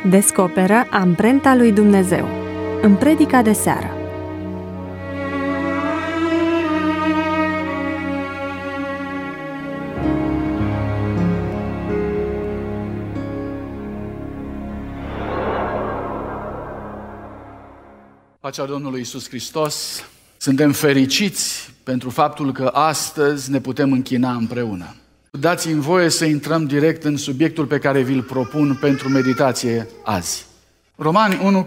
Descoperă amprenta lui Dumnezeu în predica de seară. Pacea Domnului Iisus Hristos, suntem fericiți pentru faptul că astăzi ne putem închina împreună. Dați-mi voie să intrăm direct în subiectul pe care vi-l propun pentru meditație azi. Romani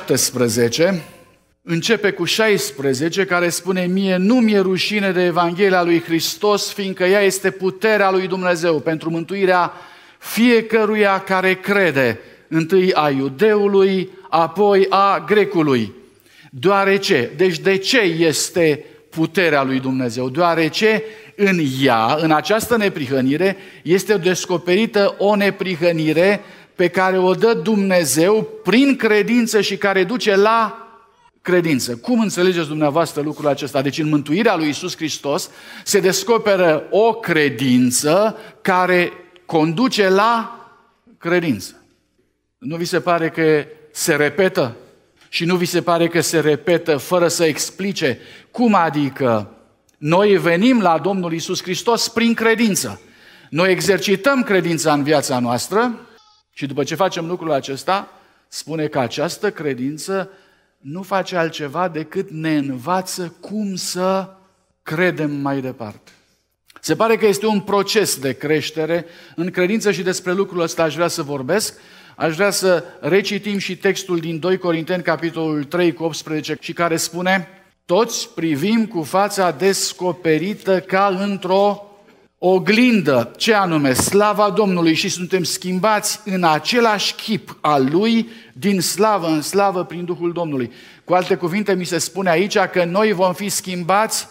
1:17 începe cu 16, care spune: mie nu mi-e rușine de Evanghelia lui Hristos, fiindcă ea este puterea lui Dumnezeu pentru mântuirea fiecăruia care crede, întâi a iudeului, apoi a grecului. Deoarece, deci de ce este puterea lui Dumnezeu? Deoarece în ea, în această neprihănire, este descoperită o neprihănire pe care o dă Dumnezeu prin credință și care duce la credință. Cum înțelegeți dumneavoastră lucrul acesta? Deci în mântuirea lui Iisus Hristos se descoperă o credință care conduce la credință. Nu vi se pare că se repetă? Și nu vi se pare că se repetă fără să explice? Cum adică? Noi venim la Domnul Iisus Hristos prin credință. Noi exercităm credința în viața noastră și după ce facem lucrul acesta, spune că această credință nu face altceva decât ne învață cum să credem mai departe. Se pare că este un proces de creștere în credință și despre lucrul ăsta aș vrea să vorbesc. Aș vrea să recitim și textul din 2 Corinteni, capitolul 3 cu 18, și care spune: toți privim cu fața descoperită ca într-o oglindă, ce anume slava Domnului, și suntem schimbați în același chip al Lui, din slavă în slavă prin Duhul Domnului. Cu alte cuvinte, mi se spune aici că noi vom fi schimbați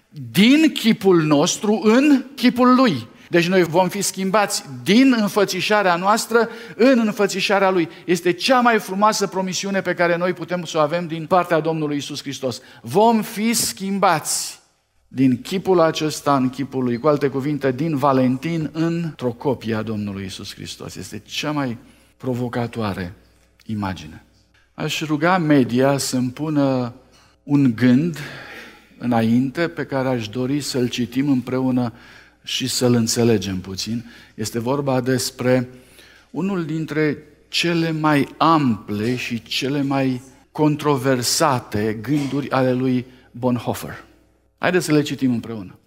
din chipul nostru în chipul Lui. Deci noi vom fi schimbați din înfățișarea noastră în înfățișarea Lui. Este cea mai frumoasă promisiune pe care noi putem să o avem din partea Domnului Iisus Hristos. Vom fi schimbați din chipul acesta în chipul Lui. Cu alte cuvinte, din Valentin într-o copie a Domnului Iisus Hristos. Este cea mai provocatoare imagine. Aș ruga media să-mi pună un gând înainte pe care aș dori să-l citim împreună și să-l înțelegem puțin. Este vorba despre unul dintre cele mai ample și cele mai controversate gânduri ale lui Bonhoeffer. Haideți să le citim împreună.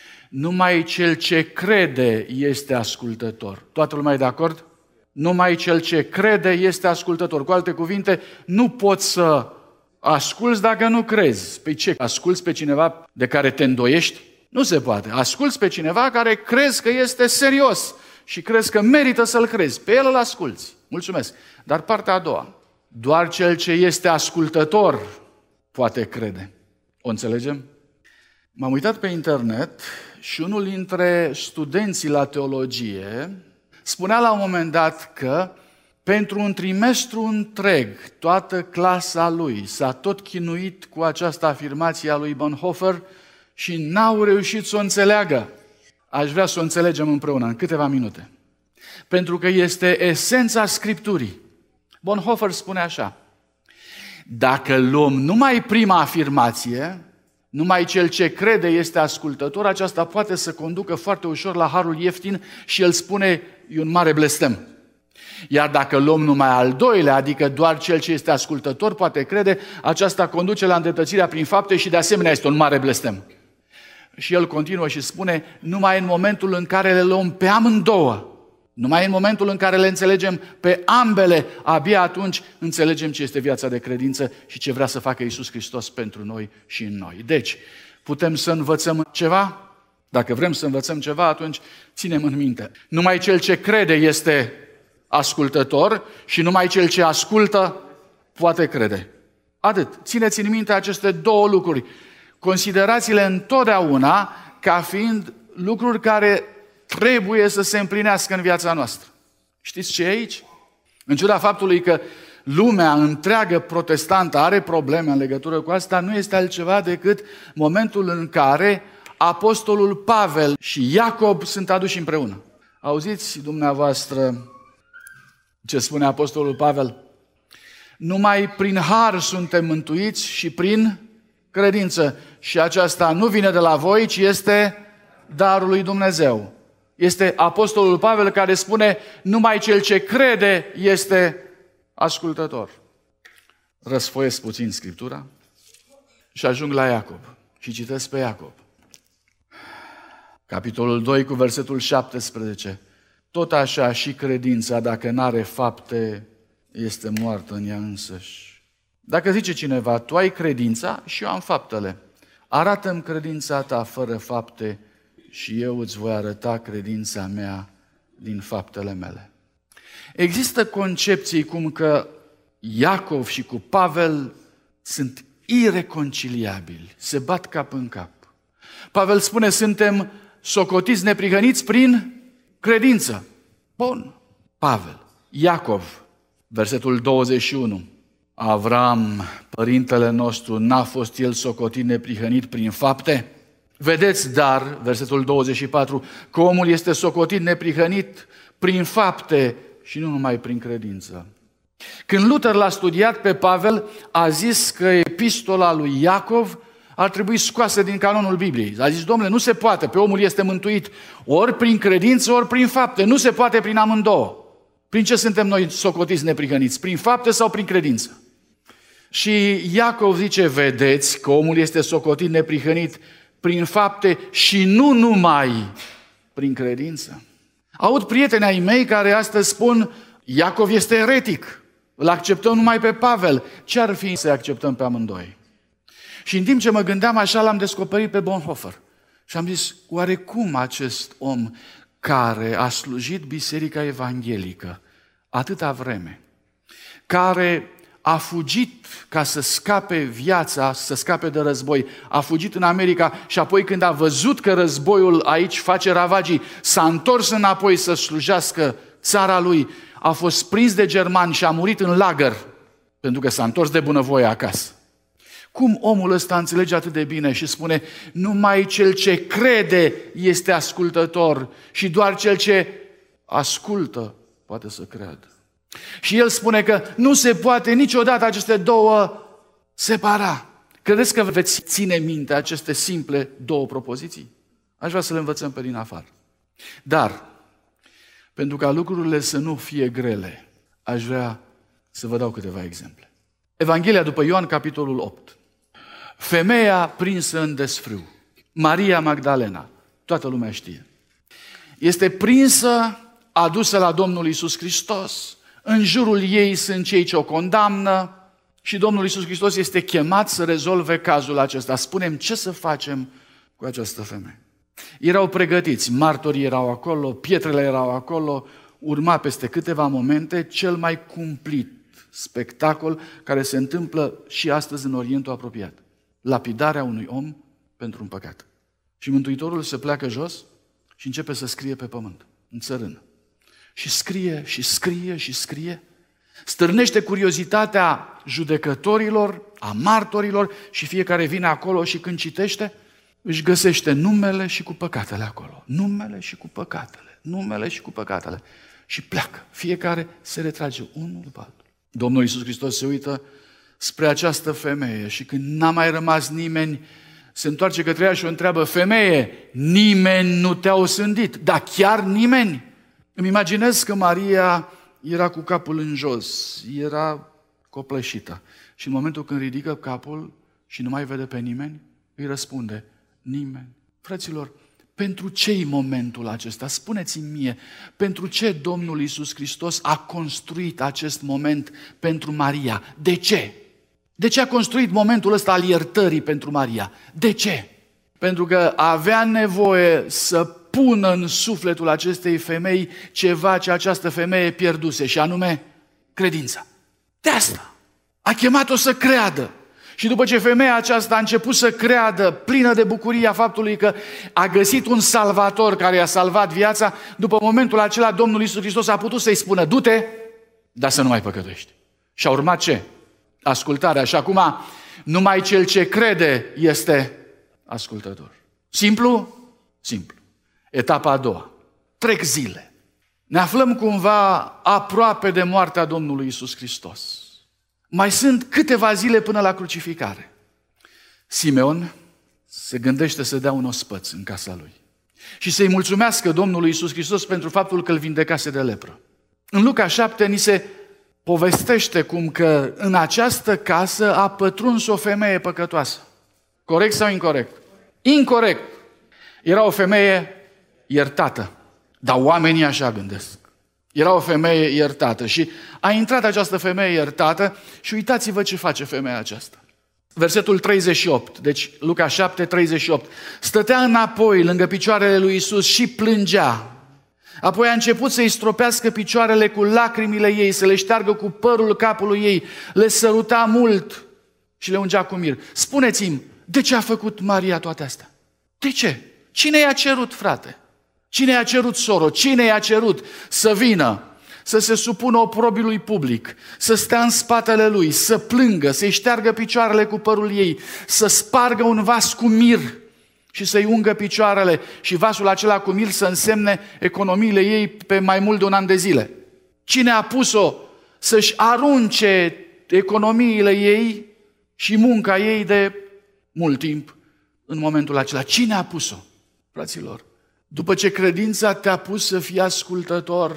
Numai cel ce crede este ascultător. Toată lumea e de acord? Numai cel ce crede este ascultător. Cu alte cuvinte, nu poți să asculți dacă nu crezi. Păi ce, asculți pe cineva de care te îndoiești? Nu se poate. Asculți pe cineva care crezi că este serios și crezi că merită să-l crezi. Pe el îl asculți. Mulțumesc. Dar partea a doua. Doar cel ce este ascultător poate crede. O înțelegem? M-am uitat pe internet și unul dintre studenții la teologie spunea la un moment dat că pentru un trimestru întreg toată clasa lui s-a tot chinuit cu această afirmație a lui Bonhoeffer și n-au reușit să o înțeleagă. Aș vrea să o înțelegem împreună în câteva minute. Pentru că este esența Scripturii. Bonhoeffer spune așa: dacă luăm numai prima afirmație, numai cel ce crede este ascultător, aceasta poate să conducă foarte ușor la harul ieftin și el spune, e un mare blestem. Iar dacă luăm numai al doilea, adică doar cel ce este ascultător poate crede, aceasta conduce la îndreptățirea prin fapte și de asemenea este un mare blestem. Și el continuă și spune: numai în momentul în care le luăm pe amândouă, numai în momentul în care le înțelegem pe ambele, abia atunci înțelegem ce este viața de credință și ce vrea să facă Iisus Hristos pentru noi și în noi. Deci, putem să învățăm ceva? Dacă vrem să învățăm ceva, atunci ținem în minte: numai cel ce crede este ascultător și numai cel ce ascultă poate crede. Atât. Țineți în minte aceste două lucruri. Considerați-le întotdeauna ca fiind lucruri care trebuie să se împlinească în viața noastră. Știți ce e aici? În ciuda faptului că lumea întreagă protestantă are probleme în legătură cu asta, nu este altceva decât momentul în care apostolul Pavel și Iacob sunt aduși împreună. Auziți dumneavoastră ce spune apostolul Pavel? Numai prin har suntem mântuiți și prin credință. Și aceasta nu vine de la voi, ci este darul lui Dumnezeu. Este apostolul Pavel care spune, numai cel ce crede este ascultător. Răsfoiesc puțin Scriptura și ajung la Iacob și citesc pe Iacob. Capitolul 2 cu versetul 17. Tot așa și credința, dacă n-are fapte, este moartă în ea însăși. Dacă zice cineva, tu ai credința și eu am faptele, arată-mi credința ta fără fapte și eu îți voi arăta credința mea din faptele mele. Există concepții cum că Iacov și cu Pavel sunt ireconciliabili, se bat cap în cap. Pavel spune, suntem socotiți neprihăniți prin credință. Bun. Pavel. Iacov, versetul 21. Avram, părintele nostru, n-a fost el socotit neprihănit prin fapte? Vedeți, dar, versetul 24, că omul este socotit neprihănit prin fapte și nu numai prin credință. Când Luther l-a studiat pe Pavel, a zis că epistola lui Iacov ar trebui scoasă din canonul Bibliei. A zis, domnule, nu se poate, pe omul este mântuit ori prin credință, ori prin fapte. Nu se poate prin amândouă. Prin ce suntem noi socotiți neprihăniți? Prin fapte sau prin credință? Și Iacov zice, vedeți că omul este socotit neprihănit prin fapte și nu numai prin credință. Aud prieteni ai mei care astăzi spun, Iacov este eretic, îl acceptăm numai pe Pavel. Ce ar fi să acceptăm pe amândoi? Și în timp ce mă gândeam așa, l-am descoperit pe Bonhoeffer. Și am zis, oare cum acest om care a slujit Biserica Evanghelică atâta vreme, care a fugit ca să scape viața, să scape de război, a fugit în America și apoi când a văzut că războiul aici face ravagii, s-a întors înapoi să slujească țara lui, a fost prins de germani și a murit în lagăr, pentru că s-a întors de bunăvoie acasă. Cum omul ăsta înțelege atât de bine și spune, numai cel ce crede este ascultător și doar cel ce ascultă poate să creadă. Și el spune că nu se poate niciodată aceste două separa. Credeți că veți ține minte aceste simple două propoziții? Aș vrea să le învățăm pe din afară. Dar, pentru ca lucrurile să nu fie grele, aș vrea să vă dau câteva exemple. Evanghelia după Ioan, capitolul 8. Femeia prinsă în desfrâu, Maria Magdalena, toată lumea știe, este prinsă, adusă la Domnul Iisus Hristos, în jurul ei sunt cei ce o condamnă și Domnul Iisus Hristos este chemat să rezolve cazul acesta. Spune-mi ce să facem cu această femeie. Erau pregătiți, martorii erau acolo, pietrele erau acolo, urma peste câteva momente cel mai cumplit spectacol care se întâmplă și astăzi în Orientul apropiat. Lapidarea unui om pentru un păcat. Și Mântuitorul se pleacă jos și începe să scrie pe pământ, în țărână. Și scrie, și scrie, și scrie. Stârnește curiozitatea judecătorilor, a martorilor și fiecare vine acolo și când citește, își găsește numele și cu păcatele acolo. Numele și cu păcatele, numele și cu păcatele. Și pleacă. Fiecare se retrage unul după altul. Domnul Iisus Hristos se uită spre această femeie și când n-a mai rămas nimeni, se întoarce către ea și o întreabă, femeie, nimeni nu te-a osândit? Da, chiar nimeni? Îmi imaginez că Maria era cu capul în jos, era copleșită. Și în momentul când ridică capul și nu mai vede pe nimeni, îi răspunde, nimeni. Fraților, pentru ce-i momentul acesta? Spuneți-mi mie, pentru ce Domnul Iisus Hristos a construit acest moment pentru Maria? De ce? De ce a construit momentul ăsta al iertării pentru Maria? De ce? Pentru că avea nevoie să pună în sufletul acestei femei ceva ce această femeie pierduse, și anume credința. De asta a chemat-o să creadă. Și după ce femeia aceasta a început să creadă, plină de bucurie a faptului că a găsit un salvator care i-a salvat viața, după momentul acela Domnul Iisus Hristos a putut să-i spună, du-te, dar să nu mai păcătuiești. Și a urmat ce? Ascultarea. Și acum numai cel ce crede este ascultător. Simplu? Simplu. Etapa a doua. Trec zile. Ne aflăm cumva aproape de moartea Domnului Iisus Hristos. Mai sunt câteva zile până la crucificare. Simeon se gândește să dea un ospăț în casa lui și să-i mulțumească Domnului Iisus Hristos pentru faptul că îl vindecase de lepră. În Luca 7 ni se povestește cum că în această casă a pătruns o femeie păcătoasă. Corect sau incorect? Incorect. Era o femeie iertată, dar oamenii așa gândesc. Era o femeie iertată și a intrat această femeie iertată și uitați-vă ce face femeia aceasta. Versetul 38, deci Luca 7, 38. Stătea înapoi lângă picioarele lui Iisus și plângea. Apoi a început să-i stropească picioarele cu lacrimile ei, să le șteargă cu părul capului ei, le săruta mult și le ungea cu mir. Spuneți-mi, de ce a făcut Maria toate astea? De ce? Cine i-a cerut, frate? Cine i-a cerut, soro? Cine i-a cerut să vină, să se supună oprobiului public, să stea în spatele lui, să plângă, să-i șteargă picioarele cu părul ei, să spargă un vas cu mir și să-i ungă picioarele și vasul acela cu mir să însemne economiile ei pe mai mult de un an de zile? Cine a pus-o să-și arunce economiile ei și munca ei de mult timp în momentul acela? Cine a pus-o? Fraților, după ce credința te-a pus să fii ascultător,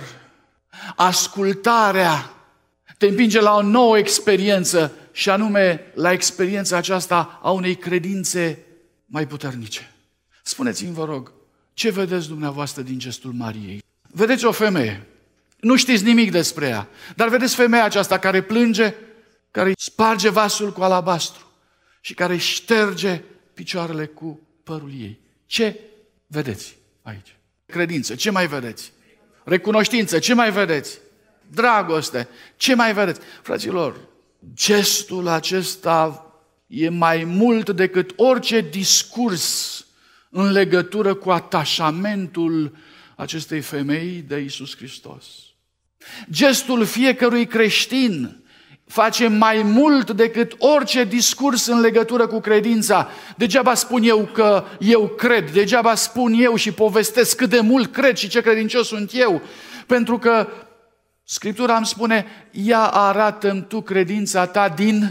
ascultarea te împinge la o nouă experiență și anume la experiența aceasta a unei credințe mai puternice. Spuneți-mi, vă rog, ce vedeți dumneavoastră din gestul Mariei? Vedeți o femeie, nu știți nimic despre ea, dar vedeți femeia aceasta care plânge, care sparge vasul cu alabastru și care șterge picioarele cu părul ei. Ce vedeți aici? Credință, ce mai vedeți? Recunoștință, ce mai vedeți? Dragoste, ce mai vedeți? Fraților, gestul acesta e mai mult decât orice discurs în legătură cu atașamentul acestei femei de Iisus Hristos. Gestul fiecărui creștin face mai mult decât orice discurs în legătură cu credința. Degeaba spun eu că eu cred, degeaba spun eu și povestesc cât de mult cred și ce credincios sunt eu, pentru că Scriptura îmi spune, ia arată-mi tu credința ta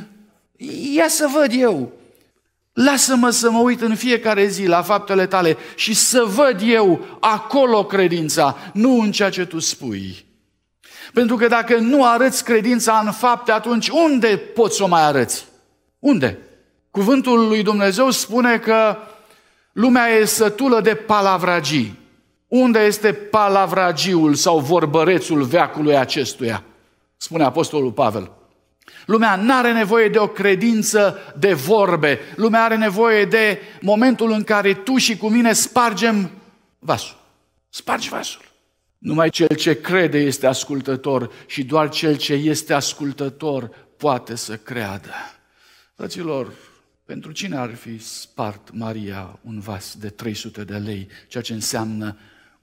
ia să văd eu. Lasă-mă să mă uit în fiecare zi la faptele tale și să văd eu acolo credința, nu în ceea ce tu spui. Pentru că dacă nu arăți credința în fapte, atunci unde poți să o mai arăți? Unde? Cuvântul lui Dumnezeu spune că lumea e sătulă de palavragii. Unde este palavragiul sau vorbărețul veacului acestuia? Spune Apostolul Pavel. Lumea nu are nevoie de o credință de vorbe. Lumea are nevoie de momentul în care tu și cu mine spargem vasul. Spargi vasul. Numai cel ce crede este ascultător și doar cel ce este ascultător poate să creadă. Fraților, pentru cine ar fi spart Maria un vas de 300 de lei, ceea ce înseamnă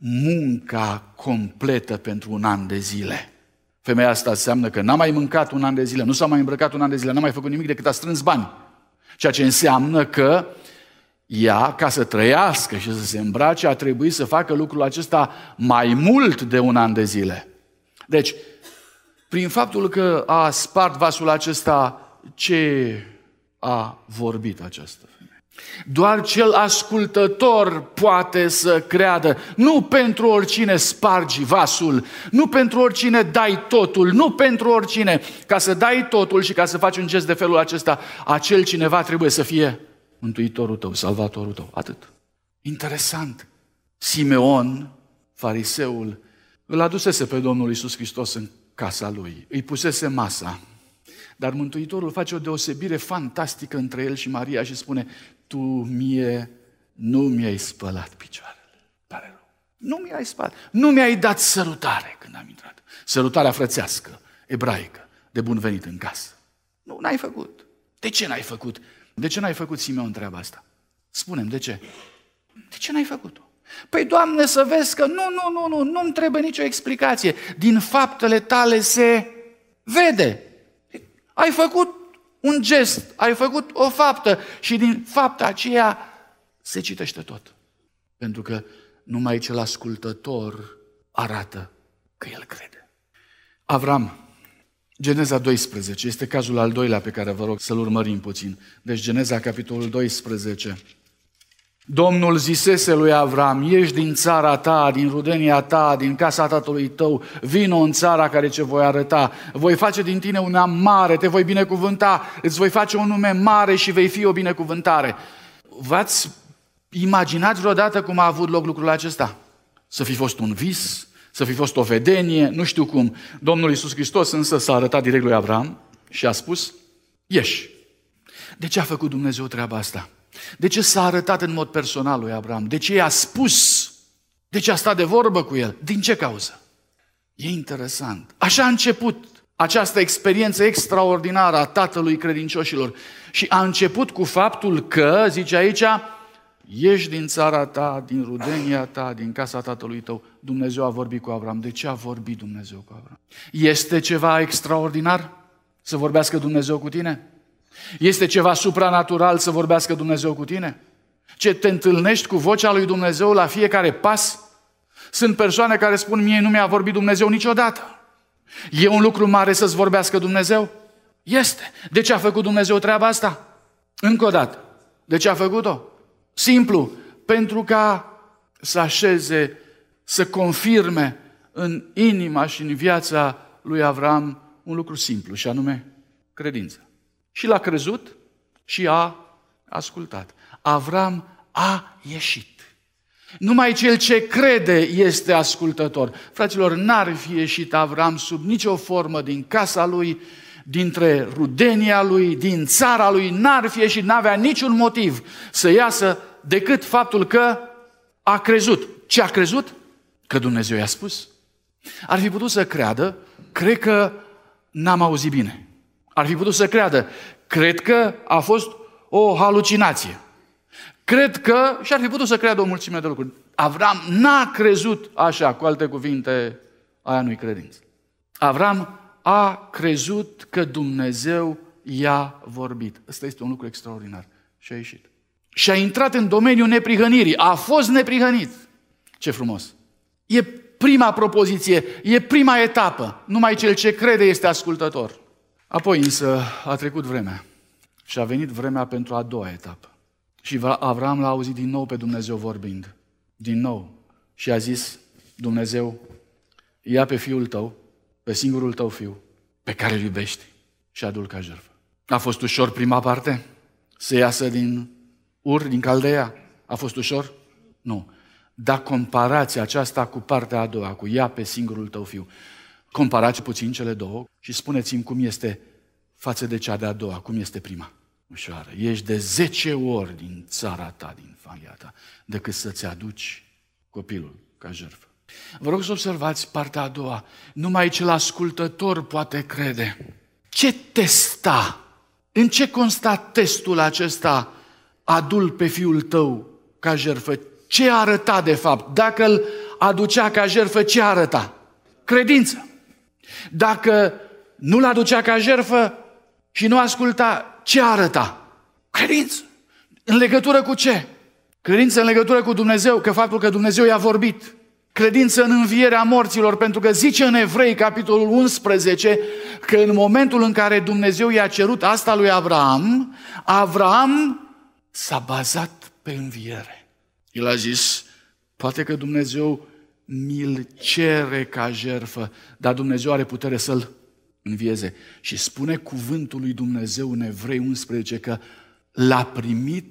munca completă pentru un an de zile? Femeia asta înseamnă că n-a mai mâncat un an de zile, nu s-a mai îmbrăcat un an de zile, n-a mai făcut nimic decât a strâns bani. Ceea ce înseamnă că ea, ca să trăiască și să se îmbrace, a trebuit să facă lucrul acesta mai mult de un an de zile. Deci, prin faptul că a spart vasul acesta, ce a vorbit această femeie? Doar cel ascultător poate să creadă. Nu pentru oricine spargi vasul, nu pentru oricine dai totul, nu pentru oricine. Ca să dai totul și ca să faci un gest de felul acesta, acel cineva trebuie să fie Mântuitorul tău, Salvatorul tău. Atât. Interesant. Simeon, fariseul, îl adusese pe Domnul Iisus Hristos în casa lui. Îi pusese masa. Dar Mântuitorul face o deosebire fantastică între el și Maria și spune, tu mie nu mi-ai spălat picioarele. Pare rău. Nu mi-ai spălat. Nu mi-ai dat sărutare când am intrat. Sărutarea frățească, ebraică, de bun venit în casă. Nu, n-ai făcut. De ce n-ai făcut? De ce n-ai făcut, Simeon, treaba asta? Spune-mi, de ce? De ce n-ai făcut-o? Păi, Doamne, să vezi că nu-mi trebuie nicio explicație. Din faptele tale se vede. Ai făcut un gest, ai făcut o faptă și din fapta aceea se citește tot. Pentru că numai cel ascultător arată că el crede. Avram Geneza 12 este cazul al doilea pe care vă rog să-l urmărim puțin. Deci Geneza, capitolul 12. Domnul zisese lui Avram, ieși din țara ta, din rudenia ta, din casa tatălui tău, vino în țara care ce voi arăta. Voi face din tine un neam mare, te voi binecuvânta, îți voi face un nume mare și vei fi o binecuvântare. V-ați imaginat vreodată cum a avut loc lucrul acesta? Să fi fost un vis, să fi fost o vedenie, nu știu cum. Domnul Iisus Hristos însă s-a arătat direct lui Avram și a spus, ieși. De ce a făcut Dumnezeu treaba asta? De ce s-a arătat în mod personal lui Avram? De ce i-a spus? De ce a stat de vorbă cu el? Din ce cauză? E interesant. Așa a început această experiență extraordinară a tatălui credincioșilor. Și a început cu faptul că, zice aici, ieși din țara ta, din rudenia ta, din casa tatălui tău. Dumnezeu a vorbit cu Avram. De ce a vorbit Dumnezeu cu Avram? Este ceva extraordinar să vorbească Dumnezeu cu tine? Este ceva supranatural să vorbească Dumnezeu cu tine? Ce te întâlnești cu vocea lui Dumnezeu la fiecare pas? Sunt persoane care spun, mie nu mi-a vorbit Dumnezeu niciodată. E un lucru mare să-ți vorbească Dumnezeu? Este. De ce a făcut Dumnezeu treaba asta? Încă o dată. De ce a făcut-o? Simplu. Pentru ca să așeze, să confirme în inima și în viața lui Avram un lucru simplu, și anume credință. Și l-a crezut și a ascultat. Avram a ieșit. Numai cel ce crede este ascultător. Fraților, n-ar fi ieșit Avram sub nicio formă din casa lui, dintre rudenia lui, din țara lui, n-ar fi ieșit, n-avea niciun motiv să iasă decât faptul că a crezut. Ce a crezut? Că Dumnezeu i-a spus. Ar fi putut să creadă, cred că n-am auzit bine. Ar fi putut să creadă, cred că a fost o halucinație. Cred că, și ar fi putut să creadă o mulțime de lucruri. Avram n-a crezut așa, cu alte cuvinte, aia nu-i credință. Avram a crezut că Dumnezeu i-a vorbit. Ăsta este un lucru extraordinar. Și a ieșit. Și a intrat în domeniul neprihănirii. A fost neprihănit. Ce frumos! E prima propoziție, e prima etapă. Numai cel ce crede este ascultător. Apoi însă a trecut vremea și a venit vremea pentru a doua etapă. Și Avram l-a auzit din nou pe Dumnezeu vorbind. Din nou. Și a zis, Dumnezeu, ia pe fiul tău, pe singurul tău fiu, pe care îl iubești, și adu-l ca jertfă. A fost ușor prima parte? Să iasă din Ur, din Caldeea? A fost ușor? Nu. Dar comparația aceasta cu partea a doua, cu ia pe singurul tău fiu. Comparați puțin cele două și spuneți-mi cum este față de cea de-a doua, cum este prima. Ușoară. Ești de 10 ori din țara ta, din familia ta, decât să-ți aduci copilul ca jertfă. Vă rog să observați partea a doua. Numai cel ascultător poate crede. Ce testa? În ce consta testul acesta? Adu-l pe fiul tău ca jertfă. Ce arăta de fapt? Dacă îl aducea ca jertfă, ce arăta? Credință. Dacă nu-l aducea ca jertfă și nu asculta, ce arăta? Credință. În legătură cu ce? Credință în legătură cu Dumnezeu, că faptul că Dumnezeu i-a vorbit. Credință în învierea morților, pentru că zice în Evrei, capitolul 11, că în momentul în care Dumnezeu i-a cerut asta lui Avram, Avram s-a bazat pe înviere. El a zis, poate că Dumnezeu mi-l cere ca jertfă, dar Dumnezeu are putere să-l învieze. Și spune cuvântul lui Dumnezeu în Evrei 11 că l-a primit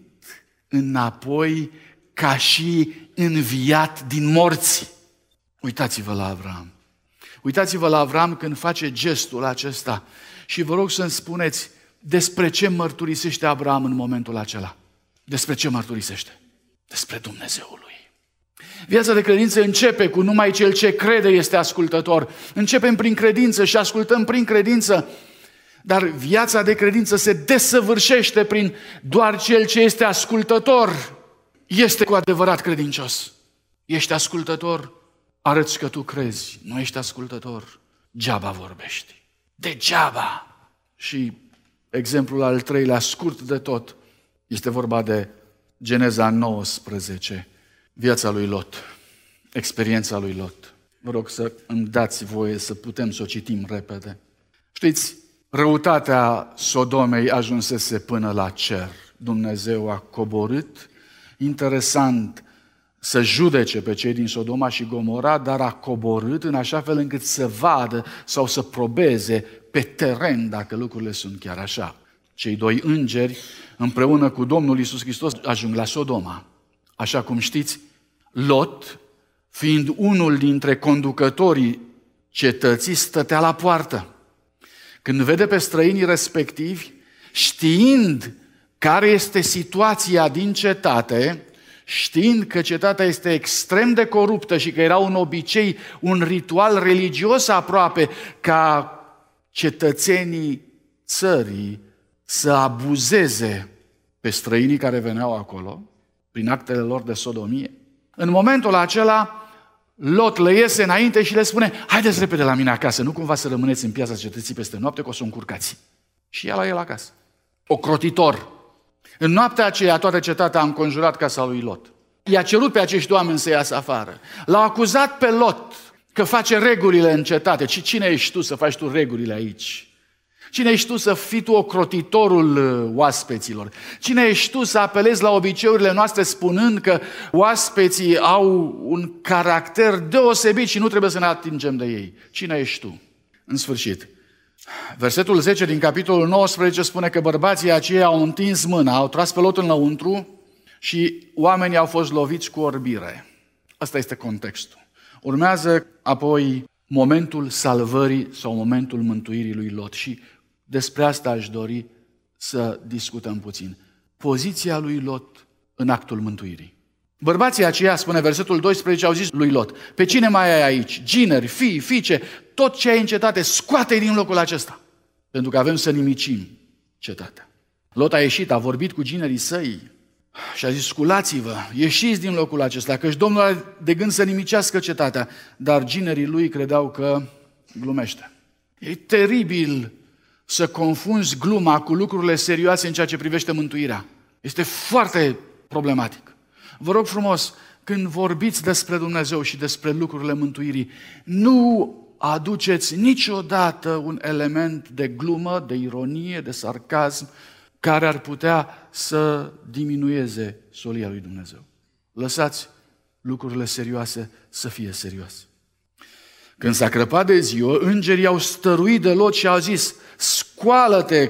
înapoi ca și înviat din morți. Uitați-vă la Avram. Uitați-vă la Avram când face gestul acesta și vă rog să-mi spuneți despre ce mărturisește Avram în momentul acela. Despre ce mărturisește? Despre Dumnezeul lui. Viața de credință începe cu numai cel ce crede este ascultător. Începem prin credință și ascultăm prin credință, dar viața de credință se desăvârșește prin doar cel ce este ascultător. Este cu adevărat credincios. Ești ascultător, arăți că tu crezi. Nu ești ascultător, degeaba vorbești. Degeaba. Și exemplul al treilea, scurt de tot, este vorba de Geneza 19, viața lui Lot, experiența lui Lot. Vă rog să îmi dați voie să putem să o citim repede. Și Știți, răutatea Sodomei ajunsese până la cer. Dumnezeu a coborât, interesant, să judece pe cei din Sodoma și Gomora, dar a coborât în așa fel încât să vadă sau să probeze pe teren dacă lucrurile sunt chiar așa. Cei doi îngeri, împreună cu Domnul Iisus Hristos, ajung la Sodoma. Așa cum știți, Lot, fiind unul dintre conducătorii cetății, stătea la poartă. Când vede pe străinii respectivi, știind care este situația din cetate, știind că cetatea este extrem de coruptă și că era un obicei, un ritual religios aproape, ca cetățenii țării să abuzeze pe străinii care veneau acolo, prin actele lor de sodomie. În momentul acela, Lot le iese înainte și le spune: haideți repede la mine acasă, nu cumva să rămâneți în piața cetății peste noapte, că o să o încurcați. Și ia la el acasă. Ocrotitor. În noaptea aceea, toată cetatea a înconjurat casa lui Lot. I-a cerut pe acești oameni să iasă afară. L-au acuzat pe Lot că face regulile în cetate. Și cine ești tu să faci tu regulile aici? Cine ești tu să fii tu ocrotitorul oaspeților? Cine ești tu să apelezi la obiceiurile noastre spunând că oaspeții au un caracter deosebit și nu trebuie să ne atingem de ei? Cine ești tu? În sfârșit, versetul 10 din capitolul 19 spune că bărbații aceia au întins mâna, au tras pe Lot înăuntru și oamenii au fost loviți cu orbire. Asta este contextul. Urmează apoi momentul salvării sau momentul mântuirii lui Lot și despre asta aș dori să discutăm puțin. Poziția lui Lot în actul mântuirii. Bărbații aceia, spune versetul 12, au zis lui Lot: pe cine mai ai aici? Gineri, fii, fiice, tot ce ai în cetate, scoate-i din locul acesta, pentru că avem să nimicim cetatea. Lot a ieșit, a vorbit cu ginerii săi și a zis: sculați-vă, ieșiți din locul acesta, căci Domnul are de gând să nimicească cetatea. Dar ginerii lui credeau că glumește. E teribil să confunzi gluma cu lucrurile serioase în ceea ce privește mântuirea. Este foarte problematic. Vă rog frumos, când vorbiți despre Dumnezeu și despre lucrurile mântuirii, nu aduceți niciodată un element de glumă, de ironie, de sarcasm, care ar putea să diminueze solia lui Dumnezeu. Lăsați lucrurile serioase să fie serioase. Când s-a crăpat de ziua, îngerii au stăruit de Lot și au zis: scoală-te,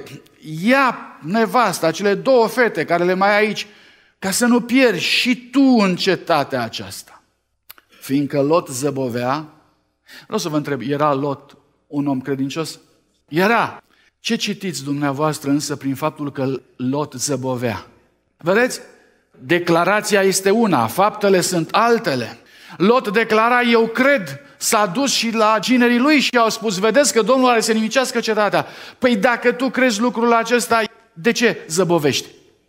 ia nevasta, cele două fete care le mai ai aici, ca să nu pierzi și tu în cetatea aceasta. Fiindcă Lot zăbovea, vreau să vă întreb, era Lot un om credincios? Era. Ce citiți dumneavoastră însă prin faptul că Lot zăbovea? Vedeți? Declarația este una, faptele sunt altele. Lot declara: eu cred. S-a dus și la ginerii lui și au spus: vedeți că Domnul are să nimicească cetatea. Păi dacă tu crezi lucrul acesta, de ce zăbovești?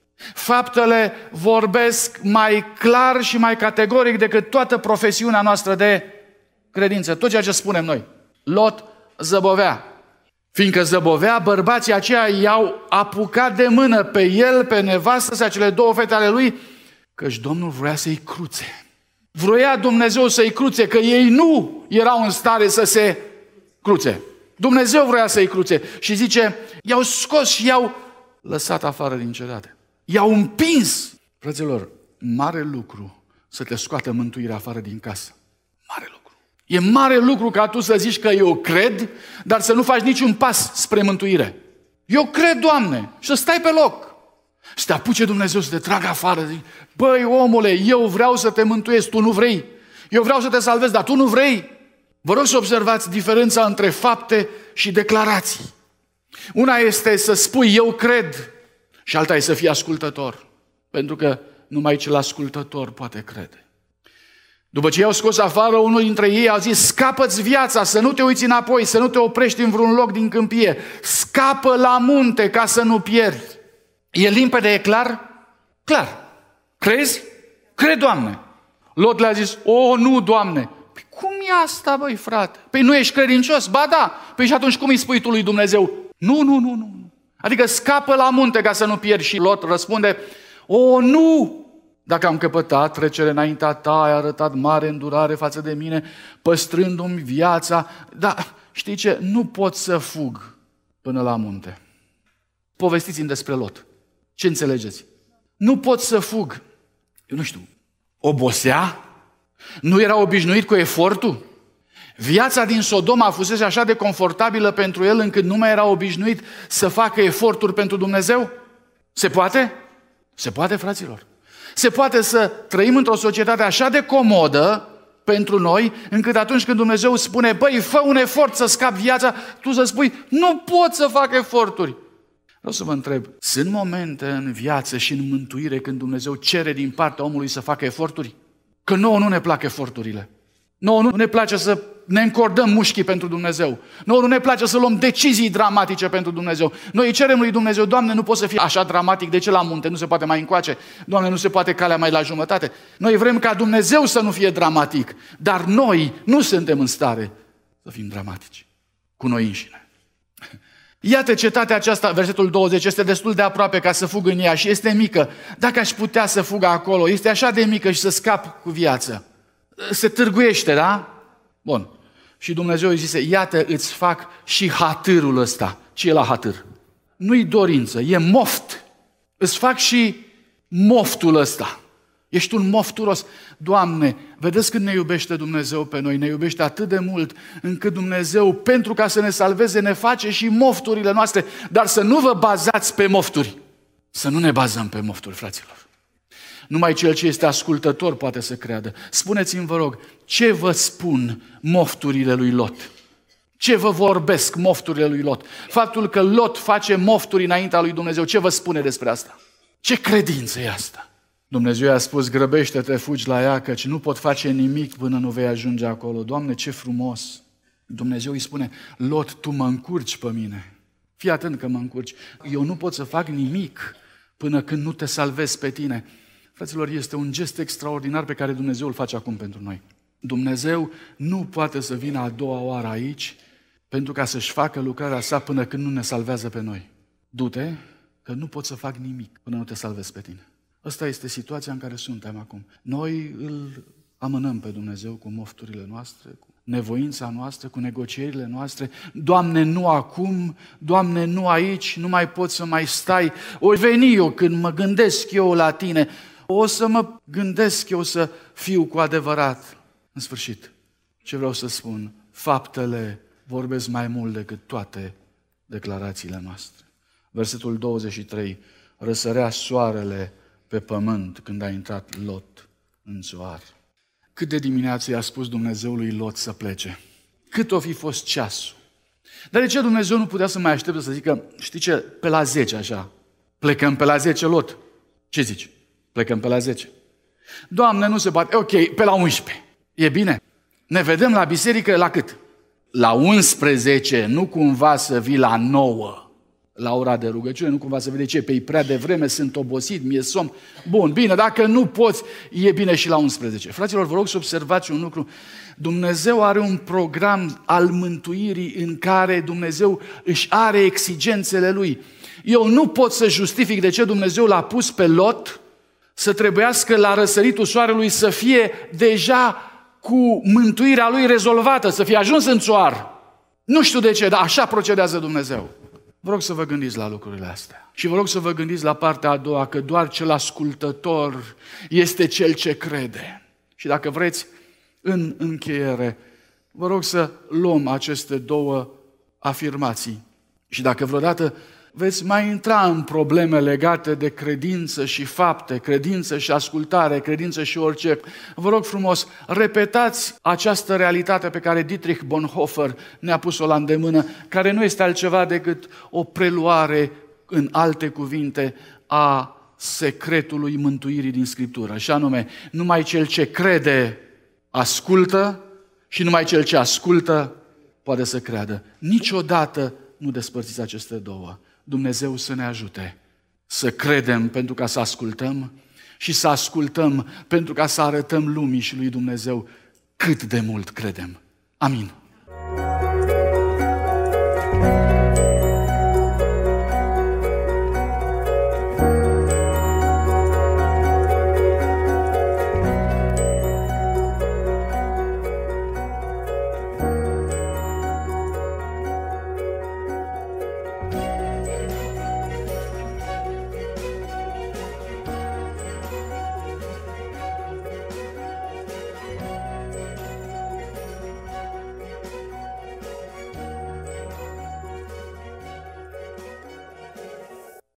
Faptele vorbesc mai clar și mai categoric decât toată profesiunea noastră de credință. Tot ceea ce spunem noi. Lot zăbovea. Fiindcă zăbovea, bărbații aceia i-au apucat de mână pe el, pe nevastă sa, cele două fete ale lui, căci Domnul vroia să-i cruțe. Vroia Dumnezeu să-i cruțe, că ei nu erau în stare să se cruțe. Dumnezeu vroia să-i cruțe. Și zice, i-au scos și i-au lăsat afară din cetate. I-au împins. Frăților, mare lucru să te scoată mântuirea afară din casă. Mare lucru. E mare lucru ca tu să zici că eu cred, dar să nu faci niciun pas spre mântuire. Eu cred, Doamne, și să stai pe loc. Și te apuce Dumnezeu să te tragă afară. Zici, băi, omule, eu vreau să te mântuiesc, tu nu vrei. Eu vreau să te salvez, dar tu nu vrei. Vă rog să observați diferența între fapte și declarații. Una este să spui eu cred și alta este să fii ascultător. Pentru că numai cel ascultător poate crede. După ce i-au scos afară, unul dintre ei a zis, scapă-ți viața, să nu te uiți înapoi, să nu te oprești în vreun loc din câmpie. Scapă la munte ca să nu pierzi. E limpede, e clar? Clar. Crezi? Cred, Doamne. Lot le-a zis, o, nu, Doamne. Păi cum e asta, băi, frate? Păi nu ești credincios? Ba da. Păi și atunci cum îi spui tu lui Dumnezeu? Nu. Adică scapă la munte ca să nu pierzi. Și Lot răspunde, o, nu. Dacă am căpătat trecere înaintea ta, ai arătat mare îndurare față de mine, păstrându-mi viața. Dar știi ce? Nu pot să fug până la munte. Povestiți-mi despre Lot. Ce înțelegeți? Nu pot să fug. Eu nu știu, obosea? Nu era obișnuit cu efortul? Viața din Sodoma fusese așa de confortabilă pentru el încât nu mai era obișnuit să facă eforturi pentru Dumnezeu? Se poate? Se poate, fraților. Se poate să trăim într-o societate așa de comodă pentru noi, încât atunci când Dumnezeu spune, băi, fă un efort să scapi viața, tu să spui, nu pot să fac eforturi. Vreau să vă întreb, sunt momente în viață și în mântuire când Dumnezeu cere din partea omului să facă eforturi? Că nouă nu ne plac eforturile. Nouă nu ne place să ne încordăm mușchii pentru Dumnezeu. Nouă nu ne place să luăm decizii dramatice pentru Dumnezeu. Noi îi cerem lui Dumnezeu, Doamne, nu pot să fie așa dramatic, de ce la munte? Nu se poate mai încoace. Doamne, nu se poate calea mai la jumătate. Noi vrem ca Dumnezeu să nu fie dramatic, dar noi nu suntem în stare să fim dramatici cu noi înșine. Iată cetatea aceasta, versetul 20, este destul de aproape ca să fug în ea și este mică. Dacă aș putea să fug acolo, este așa de mică și să scap cu viață. Se târguiește, da? Bun. Și Dumnezeu îi zise, iată, îți fac și hatârul ăsta. Ce e la hatâr? Nu-i dorință, e moft. Îți fac și moftul ăsta. Ești un mofturos. Doamne, vedeți când ne iubește Dumnezeu pe noi, ne iubește atât de mult, încât Dumnezeu, pentru ca să ne salveze, ne face și mofturile noastre. Dar să nu vă bazați pe mofturi. Să nu ne bazăm pe mofturi, fraților. Numai cel ce este ascultător poate să creadă. Spuneți-mi, vă rog, ce vă spun mofturile lui Lot? Ce vă vorbesc mofturile lui Lot? Faptul că Lot face mofturi înaintea lui Dumnezeu, ce vă spune despre asta? Ce credință e asta? Dumnezeu i-a spus, grăbește-te, fugi la ea, căci nu pot face nimic până nu vei ajunge acolo. Doamne, ce frumos! Dumnezeu îi spune, Lot, tu mă încurci pe mine. Fii atent că mă încurci. Eu nu pot să fac nimic până când nu te salvezi pe tine. Fraților, este un gest extraordinar pe care Dumnezeu îl face acum pentru noi. Dumnezeu nu poate să vină a doua oară aici pentru ca să-și facă lucrarea sa până când nu ne salvează pe noi. Du-te, că nu pot să fac nimic până nu te salvezi pe tine. Asta este situația în care suntem acum. Noi îl amânăm pe Dumnezeu cu mofturile noastre, cu nevoința noastră, cu negocierile noastre. Doamne, nu acum, Doamne, nu aici, nu mai pot să mai stai. O veni eu când mă gândesc eu la tine. O să mă gândesc eu să fiu cu adevărat. În sfârșit, ce vreau să spun? Faptele vorbesc mai mult decât toate declarațiile noastre. Versetul 23. Răsărea soarele pe pământ când a intrat Lot în țoar. Cât de dimineață i-a spus Dumnezeu lui Lot să plece? Cât o fi fost ceasul? Dar de ce Dumnezeu nu putea să mai aștepte să zică, știi ce, pe la 10 așa, plecăm pe la 10, Lot? Ce zici? Plecăm pe la 10. Doamne, nu se poate. Ok, pe la 11. E bine? Ne vedem la biserică la cât? La 11, nu cumva să vii la 9. La ora de rugăciune, nu cumva să vede ce, pe prea devreme, sunt obosit, mi-e somn. Bun, bine, dacă nu poți, e bine și la 11. Fraților, vă rog să observați un lucru. Dumnezeu are un program al mântuirii în care Dumnezeu își are exigențele Lui. Eu nu pot să justific de ce Dumnezeu l-a pus pe Lot să trebuiască la răsăritul soarelui să fie deja cu mântuirea lui rezolvată, să fie ajuns în țoar. Nu știu de ce, dar așa procedează Dumnezeu. Vă rog să vă gândiți la lucrurile astea. Și vă rog să vă gândiți la partea a doua, că doar cel ascultător este cel ce crede. Și dacă vreți, în încheiere, vă rog să luăm aceste două afirmații. Și dacă vreodată veți mai intra în probleme legate de credință și fapte, credință și ascultare, credință și orice, vă rog frumos, repetați această realitate pe care Dietrich Bonhoeffer ne-a pus-o la îndemână, care nu este altceva decât o preluare, în alte cuvinte, a secretului mântuirii din Scriptură. Și anume, numai cel ce crede ascultă și numai cel ce ascultă poate să creadă. Niciodată nu despărțiți aceste două. Dumnezeu să ne ajute să credem pentru ca să ascultăm și să ascultăm pentru ca să arătăm lumii și lui Dumnezeu cât de mult credem. Amin.